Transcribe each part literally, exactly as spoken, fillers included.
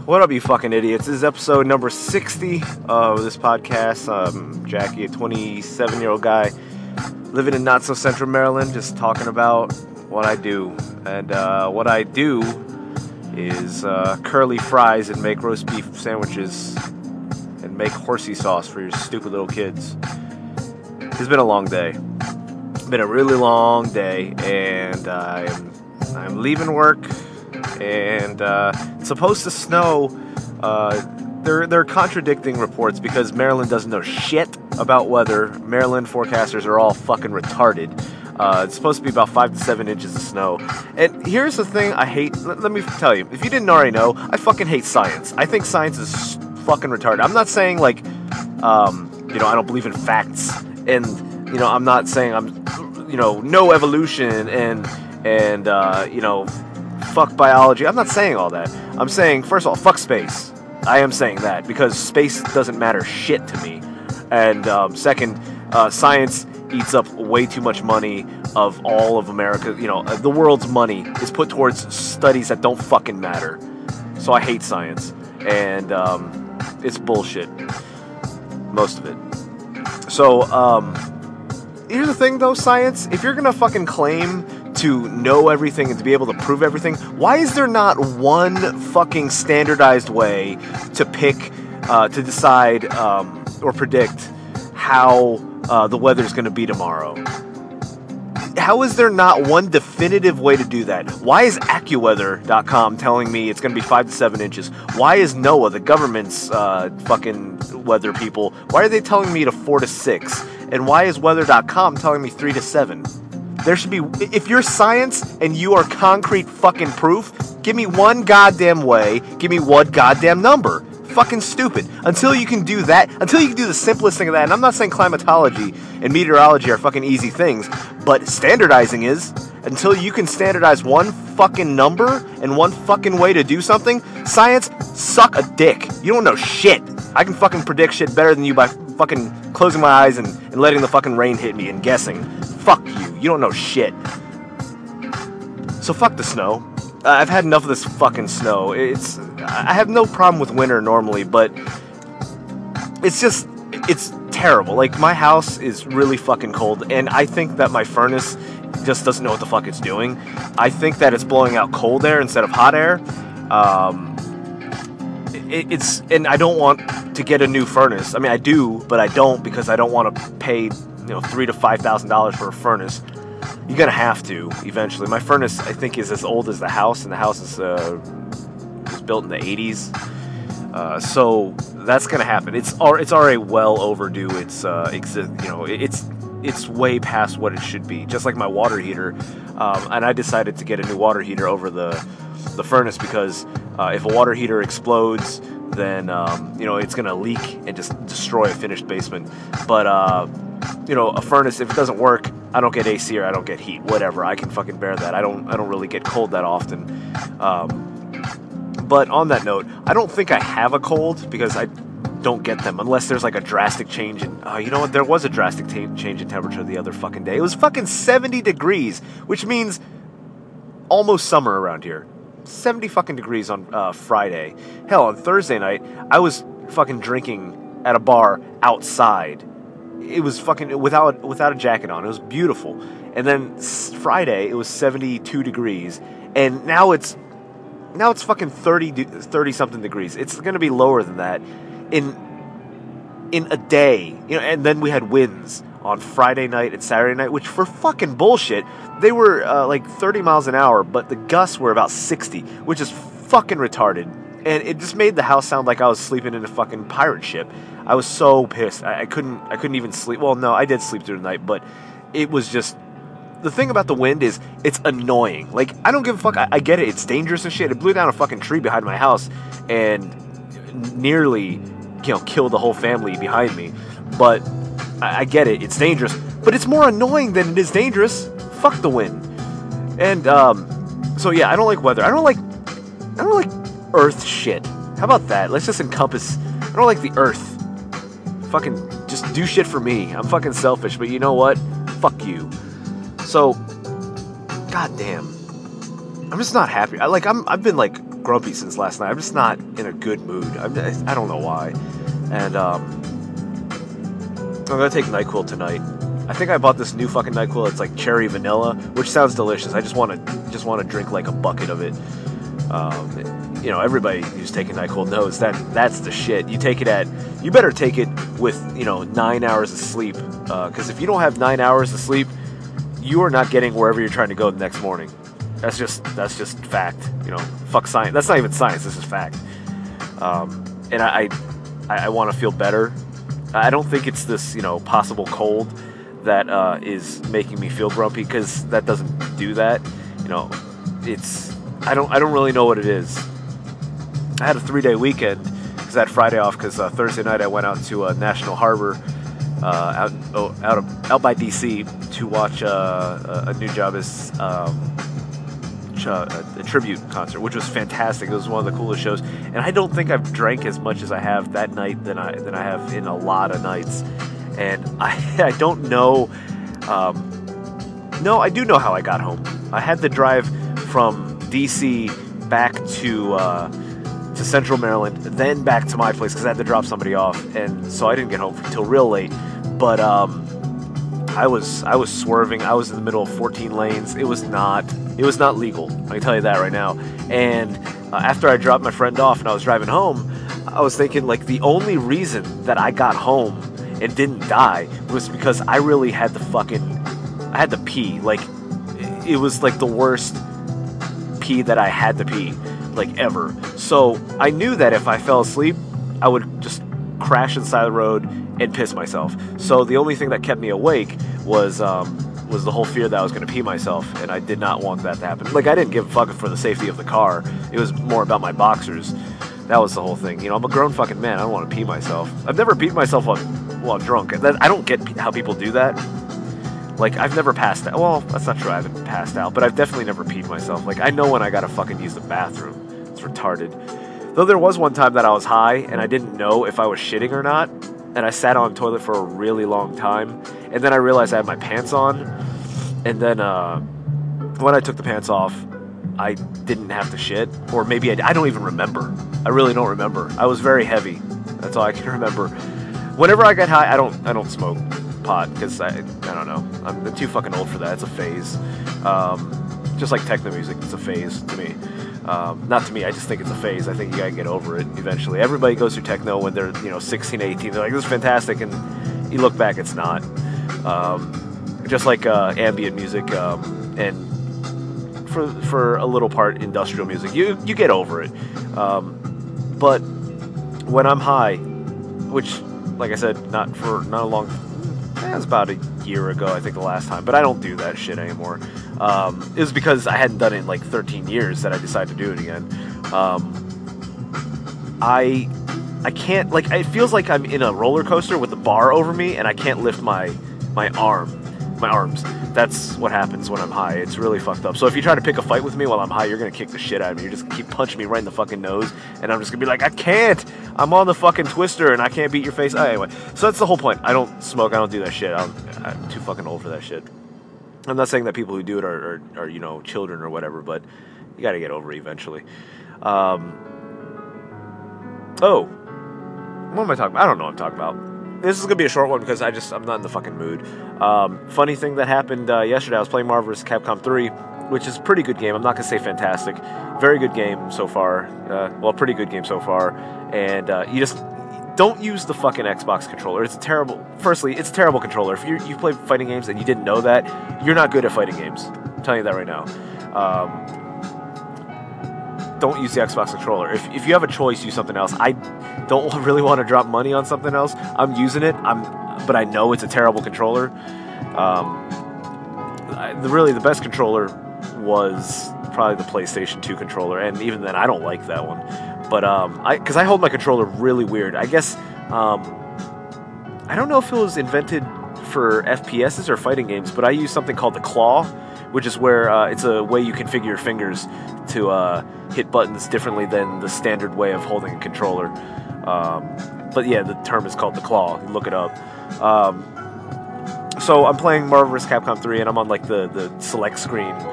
What up, you fucking idiots? This is episode number sixty of this podcast. I'm Jackie, a twenty-seven-year-old guy living in not-so-central Maryland, just talking about what I do. And uh, what I do is uh, curly fries and make roast beef sandwiches and make horsey sauce for your stupid little kids. It's been a long day. It's been a really long day, and I'm, I'm leaving work. And uh, it's supposed to snow. Uh, they're they're contradicting reports because Maryland doesn't know shit about weather. Maryland forecasters are all fucking retarded. Uh, it's supposed to be about five to seven inches of snow. And here's the thing I hate. Let, let me tell you, if you didn't already know, I fucking hate science. I think science is fucking retarded. I'm not saying like, um, you know, I don't believe in facts, and you know, I'm not saying I'm, you know, no evolution and and uh, you know. Fuck biology. I'm not saying all that. I'm saying, first of all, fuck space. I am saying that because space doesn't matter shit to me. And um, second, uh, science eats up way too much money of all of America. You know, the world's money is put towards studies that don't fucking matter. So I hate science. And um, it's bullshit. Most of it. So, um, here's the thing though, science. If you're gonna fucking claim to know everything and to be able to prove everything, why is there not one fucking standardized way to pick, uh, to decide um, or predict how uh, the weather's going to be tomorrow? How is there not one definitive way to do that? Why is AccuWeather dot com telling me it's going to be five to seven inches? Why is NOAA, the government's uh, fucking weather people, why are they telling me to four to six? And why is weather dot com telling me three to seven? There should be, if you're science and you are concrete fucking proof, give me one goddamn way, give me one goddamn number. Fucking stupid. Until you can do that, until you can do the simplest thing of that, and I'm not saying climatology and meteorology are fucking easy things, but standardizing is, until you can standardize one fucking number and one fucking way to do something, science, suck a dick. You don't know shit. I can fucking predict shit better than you by fucking closing my eyes and, and letting the fucking rain hit me and guessing. Fuck you. You don't know shit. So fuck the snow. Uh, I've had enough of this fucking snow. It's I have no problem with winter normally, but it's just it's terrible. Like, my house is really fucking cold, and I think that my furnace just doesn't know what the fuck it's doing. I think that it's blowing out cold air instead of hot air. Um, it, it's and I don't want to get a new furnace. I mean, I do, but I don't because I don't want to pay, you know, three to five thousand dollars for a furnace. You're gonna have to eventually. My furnace, I think, is as old as the house, and the house is uh, was built in the eighties. Uh, so that's gonna happen. It's it's already well overdue. It's uh, exi- you know, it's it's way past what it should be. Just like my water heater, um, and I decided to get a new water heater over the the furnace because uh, if a water heater explodes, then um, you know it's gonna leak and just destroy a finished basement. But uh, you know, a furnace, if it doesn't work, I don't get A C or I don't get heat, whatever. I can fucking bear that. I don't I don't really get cold that often. Um, but on that note, I don't think I have a cold because I don't get them unless there's like a drastic change in, uh, you know what, there was a drastic t- change in temperature the other fucking day. It was fucking seventy degrees, which means almost summer around here. seventy fucking degrees on uh, Friday. Hell, on Thursday night, I was fucking drinking at a bar outside. It was fucking without without a jacket on. It was beautiful. And then Friday, it was seventy-two degrees, and now it's now it's fucking thirty, thirty something degrees. It's going to be lower than that in in a day. You know, and then we had winds on Friday night and Saturday night, which for fucking bullshit, they were uh, like thirty miles an hour, but the gusts were about sixty, which is fucking retarded. And it just made the house sound like I was sleeping in a fucking pirate ship. I was so pissed. I, I couldn't I couldn't even sleep. Well, no, I did sleep through the night, but it was just... The thing about the wind is, it's annoying. Like, I don't give a fuck. I, I get it. It's dangerous and shit. It blew down a fucking tree behind my house and nearly, you know, killed the whole family behind me. But I, I get it. It's dangerous. But it's more annoying than it is dangerous. Fuck the wind. And, um... So, yeah, I don't like weather. I don't like... I don't like... Earth shit. How about that? Let's just encompass... I don't like the earth. Fucking just do shit for me. I'm fucking selfish, but you know what? Fuck you. So, goddamn. I'm just not happy. I like I'm I've been like grumpy since last night. I'm just not in a good mood. I'm, I don't know why. And um, I'm gonna take NyQuil tonight. I think I bought this new fucking NyQuil. It's like cherry vanilla, which sounds delicious. I just want to just want to drink like a bucket of it. Um, you know, everybody who's taking NyQuil knows that that's the shit. You take it at, you better take it with, you know, nine hours of sleep. Because uh, if you don't have nine hours of sleep, you are not getting wherever you're trying to go the next morning. That's just that's just fact. You know, fuck science. That's not even science. This is fact. Um, and I I, I want to feel better. I don't think it's this, you know, possible cold that uh, is making me feel grumpy, because that doesn't do that. You know, it's I don't I don't really know what it is. I had a three day weekend because I had Friday off, because uh, Thursday night I went out to uh, National Harbor, uh, out oh, out of, out by D C to watch uh, a, a new job as um, a, a tribute concert, which was fantastic. It was one of the coolest shows, and I don't think I've drank as much as I have that night than I than I have in a lot of nights. And I I don't know. Um, no, I do know how I got home. I had to drive from D C back to uh, to Central Maryland, then back to my place because I had to drop somebody off, and so I didn't get home until real late. But um, I was I was swerving. I was in the middle of fourteen lanes. It was not it was not legal. I can tell you that right now. And uh, after I dropped my friend off and I was driving home, I was thinking, like, the only reason that I got home and didn't die was because I really had to fucking I had to pee. Like, it was like the worst pee that I had to pee, like, ever. So I knew that if I fell asleep, I would just crash inside the road and piss myself. So the only thing that kept me awake was um, was the whole fear that I was going to pee myself, and I did not want that to happen. Like, I didn't give a fuck for the safety of the car. It was more about my boxers. That was the whole thing. You know, I'm a grown fucking man. I don't want to pee myself. I've never peed myself while, while drunk. I don't get how people do that. Like, I've never passed out. Well, that's not true. I haven't passed out, but I've definitely never peed myself. Like, I know when I gotta fucking use the bathroom. It's retarded. Though there was one time that I was high, and I didn't know if I was shitting or not, and I sat on the toilet for a really long time, and then I realized I had my pants on, and then, uh, when I took the pants off, I didn't have to shit, or maybe I, I don't even remember. I really don't remember. I was very heavy. That's all I can remember. Whenever I get high, I don't I don't smoke pot, because I, I don't know. I'm too fucking old for that. It's a phase. Um, just like techno music, it's a phase to me. Um, not to me, I just think it's a phase. I think you gotta get over it eventually. Everybody goes through techno when they're, you know, sixteen, eighteen. They're like, this is fantastic, and you look back, it's not. Um, just like uh, ambient music, um, and for for a little part, industrial music. You you get over it. Um, but when I'm high, which, like I said, not for not a long, eh, it was about a year ago, I think, the last time. But I don't do that shit anymore. Um, it was because I hadn't done it in like thirteen years that I decided to do it again. Um, I I can't, like, it feels like I'm in a roller coaster with the bar over me, and I can't lift my my arm. My arms. That's what happens when I'm high. It's really fucked up. So if you try to pick a fight with me while I'm high, you're gonna kick the shit out of me. You're just gonna keep punching me right in the fucking nose, and I'm just gonna be like, I can't. I'm on the fucking twister, and I can't beat your face. Oh, anyway, so that's the whole point. I don't smoke. I don't do that shit. I'm, I'm too fucking old for that shit. I'm not saying that people who do it are, are, are you know, children or whatever, but you gotta get over it eventually. Um, oh, what am I talking about? I don't know what I'm talking about. This is going to be a short one because I just, I'm not in the fucking mood. Um, funny thing that happened uh, yesterday, I was playing Marvel versus. Capcom three, which is a pretty good game. I'm not going to say fantastic. Very good game so far. Uh, well, pretty good game so far. And uh, you just don't use the fucking Xbox controller. It's a terrible, firstly, it's a terrible controller. If you you play fighting games and you didn't know that, you're not good at fighting games. I'm telling you that right now. Um, don't use the Xbox controller. If if you have a choice, use something else. I don't really want to drop money on something else. I'm using it. I'm, but I know it's a terrible controller. Um, I, the really the best controller was probably the PlayStation two controller, and even then, I don't like that one. But um, I because I hold my controller really weird. I guess um, I don't know if it was invented for F P S's or fighting games, but I use something called the claw, which is where uh, it's a way you configure your fingers to uh, hit buttons differently than the standard way of holding a controller. Um, but yeah, the term is called the claw. You look it up. Um, so I'm playing Marvel versus. Capcom three, and I'm on like the, the select screen,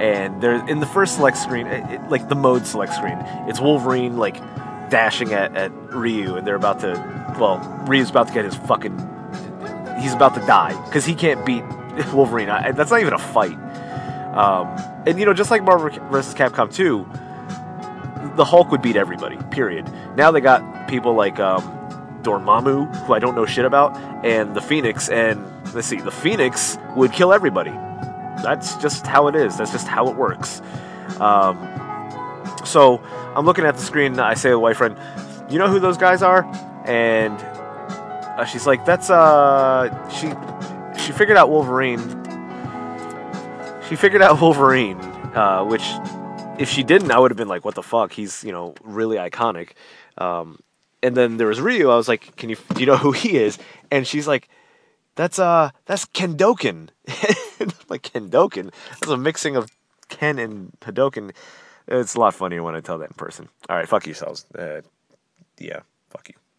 And they're in the first select screen, it, it, like the mode select screen. It's Wolverine like dashing at, at Ryu, and they're about to. Well, Ryu's about to get his fucking. He's about to die because he can't beat Wolverine. I, that's not even a fight. Um, and you know, just like Marvel versus. Capcom two, the Hulk would beat everybody. Period. Now they got people like um, Dormammu, who I don't know shit about, and the Phoenix. And let's see, the Phoenix would kill everybody. That's just how it is. That's just how it works. Um, so I'm looking at the screen. I say to the wife friend, "You know who those guys are?" And uh, she's like, "That's uh." She she figured out Wolverine. She figured out Wolverine, uh, which if she didn't, I would have been like, "What the fuck?" He's, you know, really iconic. Um, and then there was Ryu. I was like, "Can you do you know who he is?" And she's like, That's uh, that's Kendoken. Like Kendoken. That's a mixing of Ken and Hadoken. It's a lot funnier when I tell that in person. All right, fuck yourselves. Uh, yeah, fuck you.